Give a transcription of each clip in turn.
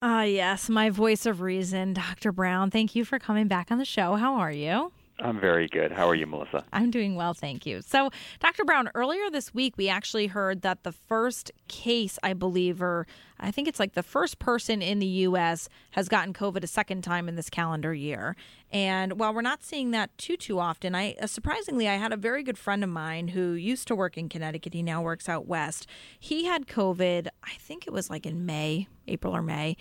Yes, my voice of reason, Dr. Brown. Thank you for coming back on the show. How are you? I'm very good. How are you, Melissa? I'm doing well, thank you. So, Dr. Brown, earlier this week, we actually heard that the first case, I believe, or I think it's like the first person in the U.S. has gotten COVID a second time in this calendar year. And while we're not seeing that too often, surprisingly, I had a very good friend of mine who used to work in Connecticut. He now works out west. He had COVID, I think it was like in April or May.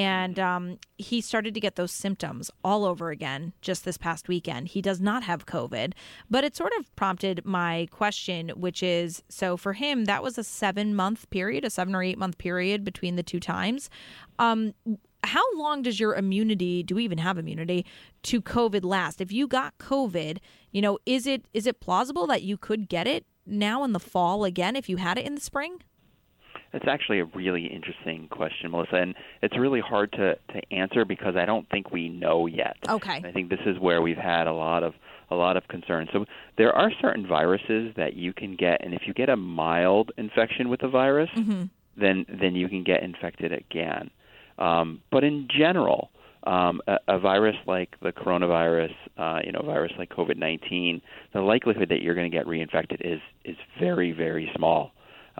And he started to get those symptoms all over again just this past weekend. He does not have COVID, but it sort of prompted my question, which is, so for him, that was a 7-month period, a 7 or 8 month period between the two times. How long does your immunity, do we even have immunity, to COVID last? If you got COVID, is it plausible that you could get it now in the fall again if you had it in the spring? That's actually a really interesting question, Melissa, and it's really hard to answer because I don't think we know yet. Okay. I think this is where we've had a lot of concern. So there are certain viruses that you can get, and if you get a mild infection with the virus, then you can get infected again. But in general, a virus like the coronavirus, a virus like COVID-19, the likelihood that you're going to get reinfected is very, very small.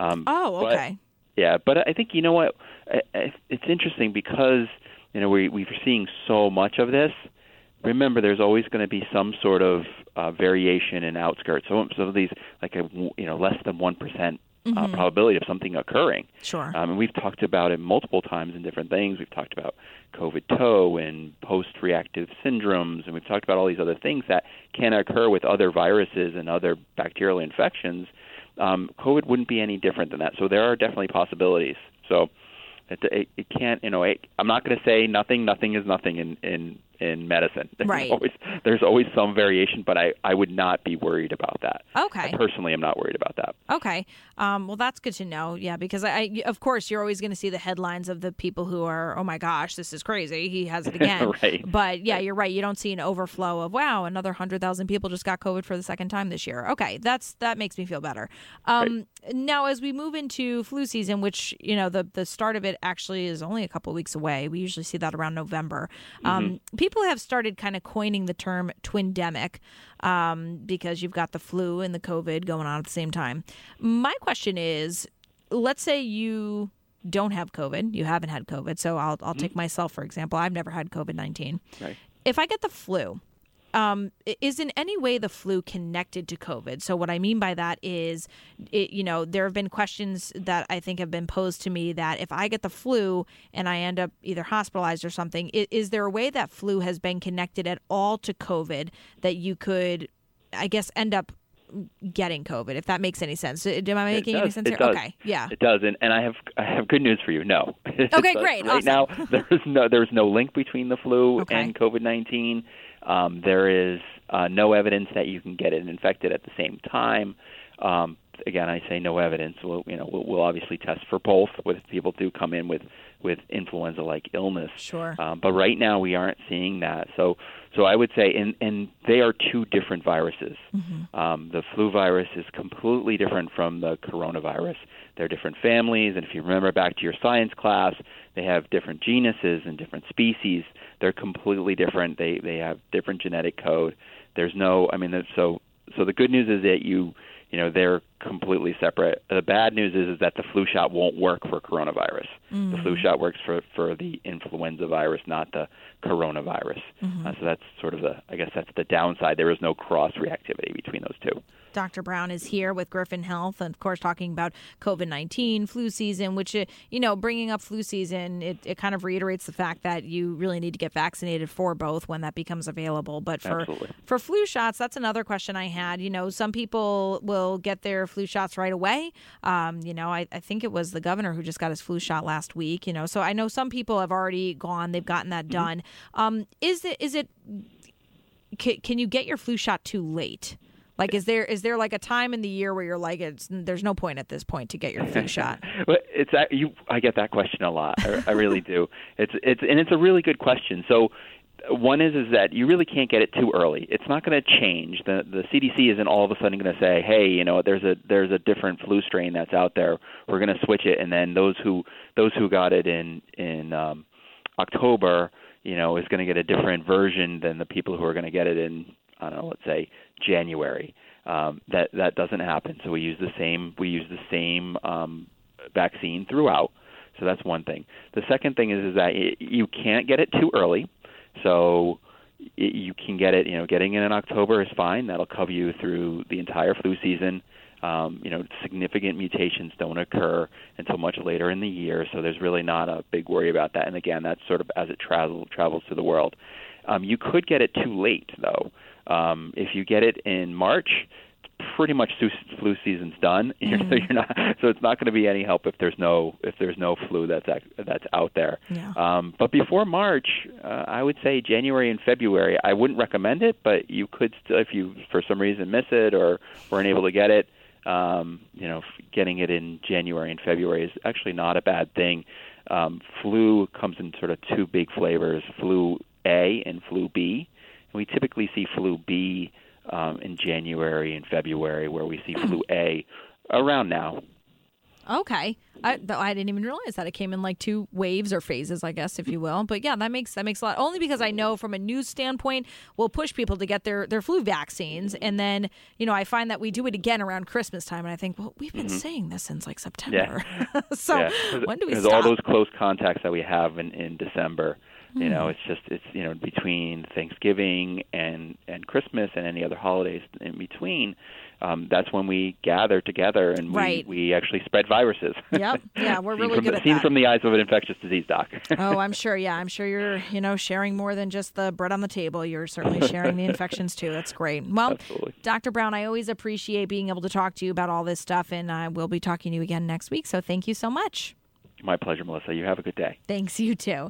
Okay. But I think, what, it's interesting because, we're seeing so much of this. Remember, there's always going to be some sort of variation in outskirts. So of these, like less than 1%. Probability of something occurring. Sure. And we've talked about it multiple times in different things. We've talked about COVID-TOE and post-reactive syndromes, and we've talked about all these other things that can occur with other viruses and other bacterial infections. COVID wouldn't be any different than that. So there are definitely possibilities. So it can't, I'm not going to say nothing. Nothing is nothing in medicine. There's always some variation, but I would not be worried about that. Okay. I personally am not worried about that. Okay. Well, that's good to know. Yeah, because of course, you're always going to see the headlines of the people who are, oh my gosh, this is crazy. He has it again. Right. But yeah, you're right. You don't see an overflow of, wow, another 100,000 people just got COVID for the second time this year. Okay. That makes me feel better. Right. Now, as we move into flu season, which, the start of it actually is only a couple of weeks away. We usually see that around November. People have started kind of coining the term twindemic because you've got the flu and the COVID going on at the same time. My question is, let's say you don't have COVID, you haven't had COVID. So I'll take myself, for example. I've never had COVID-19. Right. If I get the flu, is in any way the flu connected to COVID? So what I mean by that is, there have been questions that I think have been posed to me that if I get the flu and I end up either hospitalized or something, is there a way that flu has been connected at all to COVID that you could, I guess, end up getting COVID, if that makes any sense? Am I making any sense here? Does. Okay, yeah, it does, and I have good news for you. No. Okay, great. Right awesome. now, there's no link between the flu and COVID-19. There is no evidence that you can get it infected at the same time. Again, I say no evidence. We'll obviously test for both if people do come in with influenza-like illness. Sure. But right now we aren't seeing that. So I would say, and they are two different viruses. The flu virus is completely different from the coronavirus. They're different families, and if you remember back to your science class, they have different genuses and different species. They're completely different. They have different genetic code. There's no, so the good news is that they're completely separate. The bad news is that the flu shot won't work for coronavirus. The flu shot works for the influenza virus, not the coronavirus. So that's sort of that's the downside. There is no cross-reactivity between those two. Dr. Brown is here with Griffin Health, and of course talking about COVID-19, flu season, which, bringing up flu season, it kind of reiterates the fact that you really need to get vaccinated for both when that becomes available. But for flu shots, that's another question I had. Some people will get their flu shots right away. I think it was the governor who just got his flu shot last week, so I know some people have already gone, they've gotten that done. Can you get your flu shot too late? Like, is there like a time in the year where you're like, there's no point at this point to get your flu shot? Well, I get that question a lot. I really do. It's a really good question. So one is that you really can't get it too early. It's not going to change. The CDC isn't all of a sudden going to say, hey, there's a different flu strain that's out there. We're going to switch it, and then those who got it in October, is going to get a different version than the people who are going to get it in, I don't know, let's say January. That doesn't happen. So we use the same vaccine throughout. So that's one thing. The second thing is that you can't get it too early. So you can get it, getting it in October is fine. That'll cover you through the entire flu season. Significant mutations don't occur until much later in the year, so there's really not a big worry about that. And again, that's sort of as it travels through the world. You could get it too late, though. If you get it in March, pretty much flu season's done. So it's not going to be any help if there's no flu that's out there. Yeah. But before March, I would say January and February. I wouldn't recommend it, but you could still, if you for some reason miss it or weren't able to get it. Getting it in January and February is actually not a bad thing. Flu comes in sort of two big flavors: flu A and flu B. And we typically see flu B in January and February, where we see flu A around now. Okay. I didn't even realize that it came in like two waves or phases, I guess, if you will. But yeah, that makes a lot. Only because I know from a news standpoint, we'll push people to get their flu vaccines. And then, I find that we do it again around Christmas time. And I think, well, we've been saying this since like September. Yeah. So when do we stop? Because all those close contacts that we have in December, it's between Thanksgiving and Christmas and any other holidays in between. That's when we gather together and we actually spread viruses. Yep. Yeah, we're really good at that. Seen from the eyes of an infectious disease doc. Oh, I'm sure. Yeah, I'm sure you're, sharing more than just the bread on the table. You're certainly sharing the infections too. That's great. Well, absolutely. Dr. Brown, I always appreciate being able to talk to you about all this stuff, and I will be talking to you again next week. So thank you so much. My pleasure, Melissa. You have a good day. Thanks. You too.